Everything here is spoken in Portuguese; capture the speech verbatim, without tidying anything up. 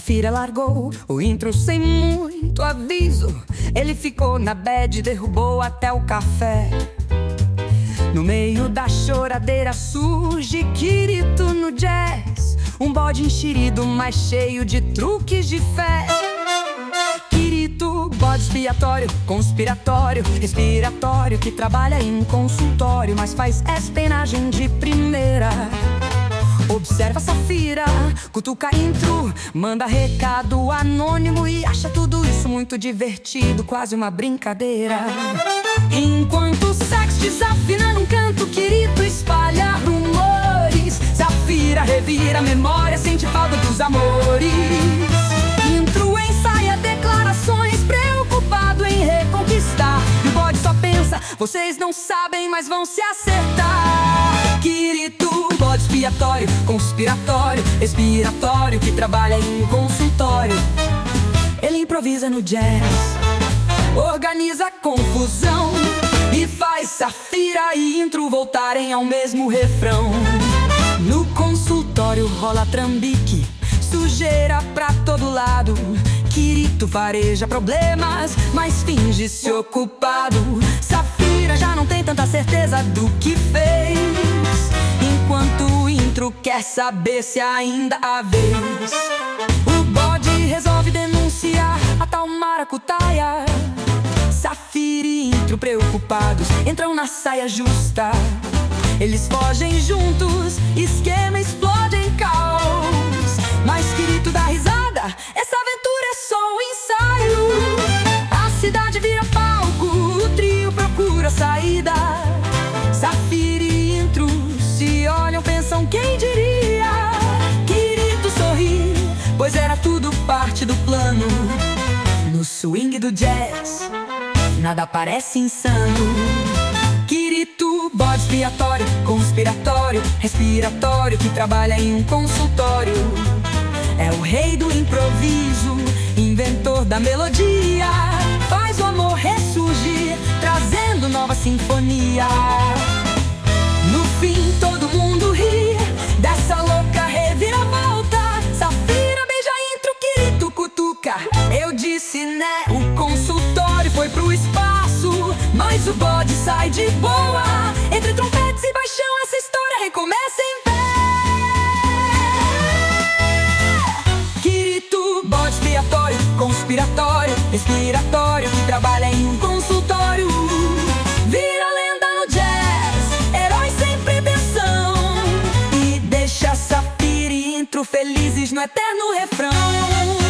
Safira largou o intro sem muito aviso. Ele ficou na bad, derrubou até o café. No meio da choradeira surge Quirito no jazz, um bode enxerido, mas cheio de truques de fé. Quirito, bode expiatório, conspiratório, respiratório, que trabalha em consultório, mas faz espionagem de primeira. Observa Safira, cutuca intro, manda recado anônimo e acha tudo isso muito divertido, quase uma brincadeira. Enquanto o sax desafina num canto, Quirito espalha rumores. Safira revira a memória, sente falta dos amores. Intro ensaia declarações, preocupado em reconquistar. E o bode só pensa, vocês não sabem, mas vão se acertar. Quirito, bode expiatório, conspiratório, respiratório, que trabalha em consultório. Ele improvisa no jazz, organiza confusão e faz Safira e intro voltarem ao mesmo refrão. No consultório rola trambique, sujeira pra todo lado. Quirito fareja problemas, mas finge-se ocupado. Safira já não tem tanta certeza do que fez, enquanto o intro quer saber se ainda há vez. O bode resolve denunciar a tal maracutaia. Safira e intro preocupados entram na saia justa. Eles fogem juntos, esquema explode em caos. Mas Quirito dá risada, essa aventura é só um ensaio. A cidade vira palco, o trio procura saída. Safira e intro se olham, pensam, quem diria? Quirito sorri, pois era tudo parte do plano. No swing do jazz, nada parece insano. Quirito, bode expiatório, conspiratório, respiratório, que trabalha em um consultório. É o rei do improviso, inventor da melodia. Faz o amor ressurgir, trazendo nova sinfonia. No fim todo mundo ri dessa louca reviravolta. Safira beija intro, Quirito cutuca, eu disse né. O consultório foi pro espaço, mas o bode sai de boa. Entre trompetes e baixão essa história recomeça em pé. Quirito, bode expiatório, conspiratório, respiratório, que trabalha em um consultório. Vira lenda no jazz, herói sem pretensão, e deixa Safira e intro felizes no eterno refrão.